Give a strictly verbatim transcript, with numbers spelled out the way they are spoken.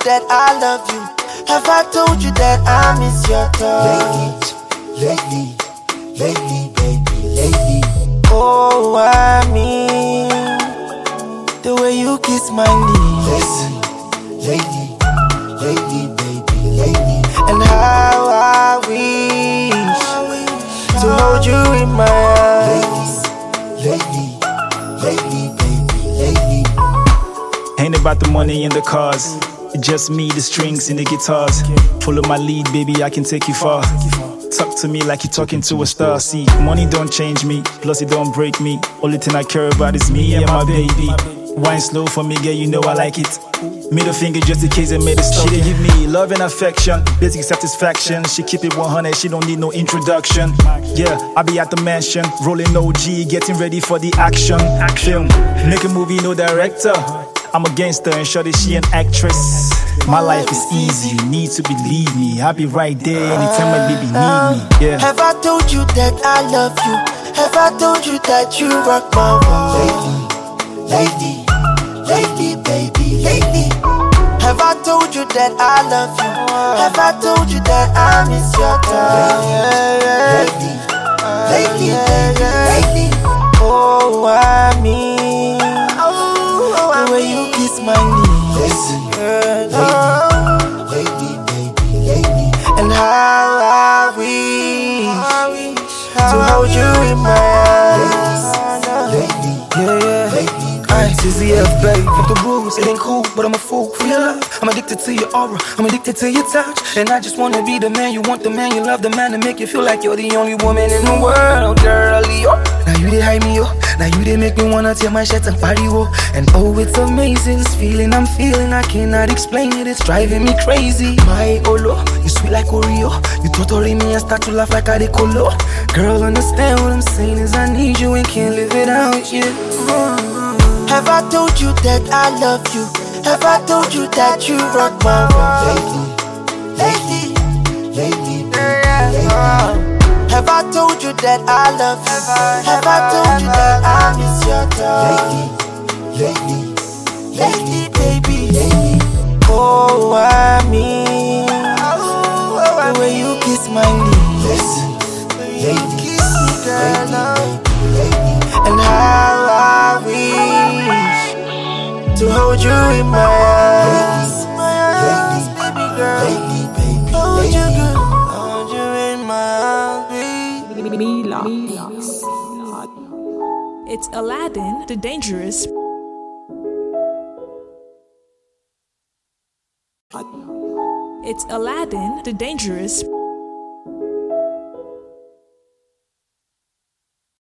that I love you? Have I told you that I miss your touch? Lately, lately, lately, baby, lately. Oh, I mean the way you kiss my lips. Lately, lately, baby, lately. And how I wish to hold you in my arms. Lately, lately, baby, lately. Ain't about the money and the cars, it's just me, the strings and the guitars. Follow my lead, baby, I can take you far. Talk to me like you're talking to a star. See, money don't change me, plus it don't break me. Only thing I care about is me and my baby. Wine slow for me, girl, you know I like it. Middle finger just in case I made a stop. She give me love and affection, basic satisfaction. She keep it one hundred, she don't need no introduction. Yeah, I be at the mansion, rolling O G, getting ready for the action. Film, make a movie, no director. I'm a gangster and shorty, she an actress. My life is easy, you need to believe me. I'll be right there anytime my baby need me. Yeah. Have I told you that I love you? Have I told you that you rock my world? Lately, lately, baby, lately. Have I told you that I love you? Have I told you that I miss your touch? Lately, lately, baby, lately. Oh, I mean the way you kiss my lips. Lately, baby, lately. And how I wish to hold you in my arms. Lately, Yeah, yeah. lately. Ice is the F, babe. Fuck the rules, it ain't cool, but I'm a fool for your love. I'm addicted to your aura, I'm addicted to your touch. And I just wanna be the man you want, the man you love, the man to make you feel like you're the only woman in the world, girlie. Oh, now you they hide me, oh. Now you they make me wanna tear my shirt and party, oh. And oh, it's amazing, this feeling I'm feeling, I cannot explain it, it's driving me crazy. My Olo, you sweet like Oreo. You totally me and start to laugh like I decolo. Girl, understand what I'm saying is I need you and can't live without you. Oh. Have I told you that I love you? Have I told you that you rock my world? Lately, lately, baby, lately. Have I told you that I love you? Have I told you that I miss your touch? Lately, Lately, baby, lately. Oh, I mean the way you kiss my lips. lately, Kiss me, girl, now. lately. And how I wish to hold you in my arms. My arms, baby girl. Lately, baby, Hold you lately. good. Hold you in my arms, baby. Mila. It's Aladdin, the Dangerous. It's Aladdin, the Dangerous.